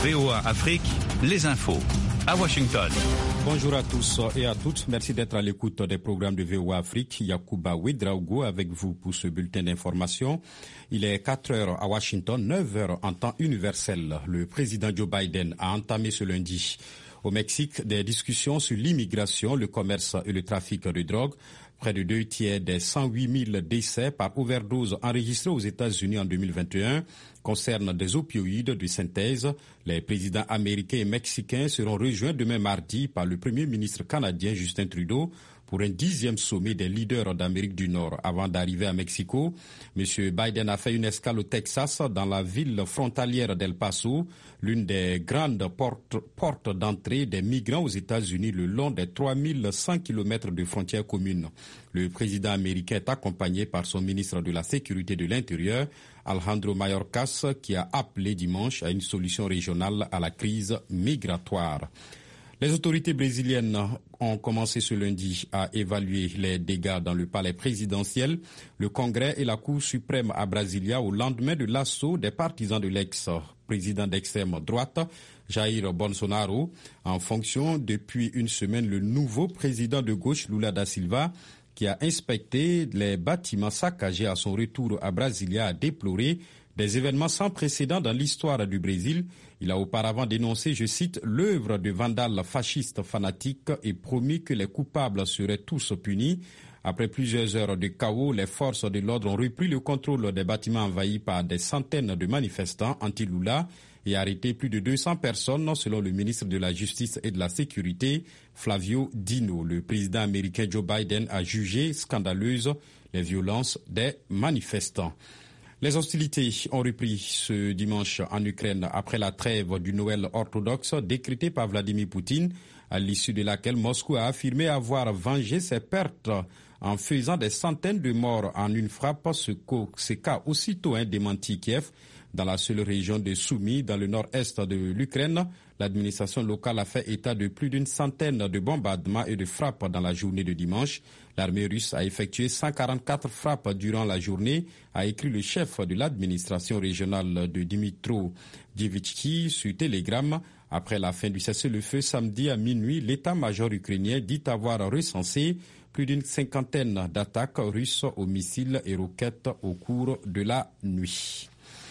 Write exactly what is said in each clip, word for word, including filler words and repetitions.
V O A Afrique, les infos à Washington. Bonjour à tous et à toutes. Merci d'être à l'écoute des programmes de V O A Afrique. Yacouba Ouedraogo avec vous pour ce bulletin d'information. Il est quatre heures à Washington, neuf heures en temps universel. Le président Joe Biden a entamé ce lundi au Mexique des discussions sur l'immigration, le commerce et le trafic de drogue. Près de deux tiers des cent huit mille décès par overdose enregistrés aux États-Unis en deux mille vingt et un concernent des opioïdes de synthèse. Les présidents américains et mexicains seront rejoints demain mardi par le premier ministre canadien Justin Trudeau pour un dixième sommet des leaders d'Amérique du Nord avant d'arriver à Mexico. Monsieur Biden a fait une escale au Texas dans la ville frontalière d'El Paso, l'une des grandes portes, portes d'entrée des migrants aux États-Unis le long des trois mille cent kilomètres de frontières communes. Le président américain est accompagné par son ministre de la Sécurité de l'Intérieur, Alejandro Mayorkas, qui a appelé dimanche à une solution régionale à la crise migratoire. Les autorités brésiliennes ont commencé ce lundi à évaluer les dégâts dans le palais présidentiel, le Congrès et la Cour suprême à Brasilia au lendemain de l'assaut des partisans de l'ex-président d'extrême droite, Jair Bolsonaro, en fonction depuis une semaine le nouveau président de gauche, Lula da Silva, qui a inspecté les bâtiments saccagés à son retour à Brasilia, a déploré des événements sans précédent dans l'histoire du Brésil. Il a auparavant dénoncé, je cite, l'œuvre de vandales fascistes fanatiques et promis que les coupables seraient tous punis. Après plusieurs heures de chaos, les forces de l'ordre ont repris le contrôle des bâtiments envahis par des centaines de manifestants anti-Lula et arrêté plus de deux cents personnes, selon le ministre de la Justice et de la Sécurité, Flavio Dino. Le président américain Joe Biden a jugé scandaleuse les violences des manifestants. Les hostilités ont repris ce dimanche en Ukraine après la trêve du Noël orthodoxe décrétée par Vladimir Poutine, à l'issue de laquelle Moscou a affirmé avoir vengé ses pertes en faisant des centaines de morts en une frappe, ce qu'a aussitôt hein, démenti Kiev. Dans la seule région de Soumy, dans le nord-est de l'Ukraine, l'administration locale a fait état de plus d'une centaine de bombardements et de frappes dans la journée de dimanche. L'armée russe a effectué cent quarante-quatre frappes durant la journée, a écrit le chef de l'administration régionale de Dimitro Djivitchki sur Telegram. Après la fin du cessez-le-feu samedi à minuit, l'état-major ukrainien dit avoir recensé plus d'une cinquantaine d'attaques russes aux missiles et roquettes au cours de la nuit.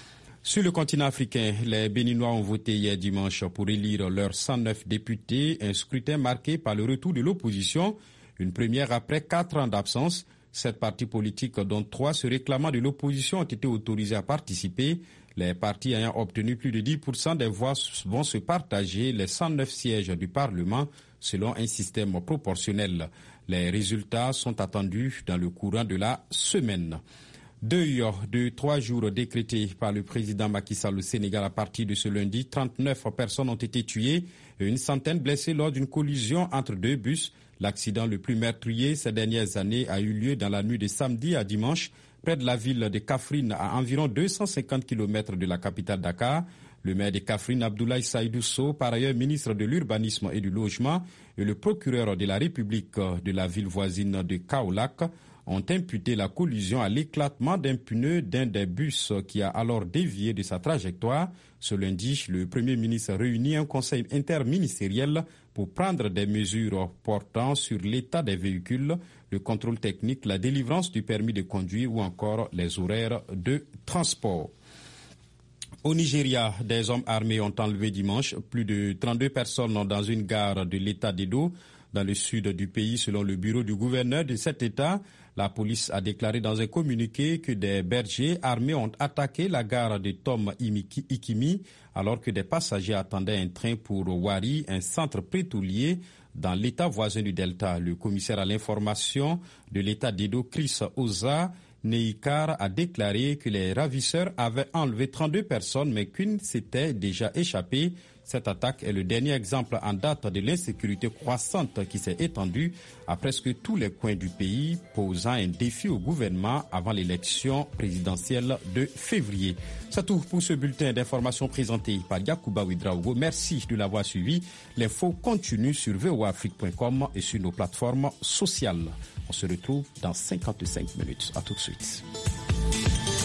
Sur le continent africain, les Béninois ont voté hier dimanche pour élire leurs cent neuf députés, un scrutin marqué par le retour de l'opposition, une première après quatre ans d'absence. Sept partis politiques, dont trois se réclamant de l'opposition, ont été autorisés à participer. Les partis ayant obtenu plus de dix pour cent des voix vont se partager les cent neuf sièges du Parlement selon un système proportionnel. Les résultats sont attendus dans le courant de la semaine. Deuil de trois jours décrétés par le président Macky Sall au Sénégal à partir de ce lundi. trente-neuf personnes ont été tuées et une centaine blessées lors d'une collision entre deux bus. L'accident le plus meurtrier ces dernières années a eu lieu dans la nuit de samedi à dimanche, près de la ville de Kaffrine, à environ deux cent cinquante kilomètres de la capitale Dakar. Le maire de Kaffrine, Abdoulaye Saïdou Sow, par ailleurs ministre de l'Urbanisme et du Logement, et le procureur de la République de la ville voisine de Kaolack ont imputé la collision à l'éclatement d'un pneu d'un des bus qui a alors dévié de sa trajectoire. Ce lundi, le Premier ministre réunit un conseil interministériel pour prendre des mesures portant sur l'état des véhicules, le contrôle technique, la délivrance du permis de conduire ou encore les horaires de transport. Au Nigeria, des hommes armés ont enlevé dimanche plus de trente-deux personnes dans une gare de l'État d'Edo, dans le sud du pays, selon le bureau du gouverneur de cet État. La police a déclaré dans un communiqué que des bergers armés ont attaqué la gare de Tom Ikimi alors que des passagers attendaient un train pour Wari, un centre pétrolier dans l'État voisin du Delta. Le commissaire à l'information de l'État d'Edo, Chris Oza Neikar, a déclaré que les ravisseurs avaient enlevé trente-deux personnes mais qu'une s'était déjà échappée. Cette attaque est le dernier exemple en date de l'insécurité croissante qui s'est étendue à presque tous les coins du pays, posant un défi au gouvernement avant l'élection présidentielle de février. C'est tout pour ce bulletin d'information présenté par Yacouba Ouedraogo. Merci de l'avoir suivi. L'info continue sur v o a afrique point com et sur nos plateformes sociales. On se retrouve dans cinquante-cinq minutes. À tout de suite.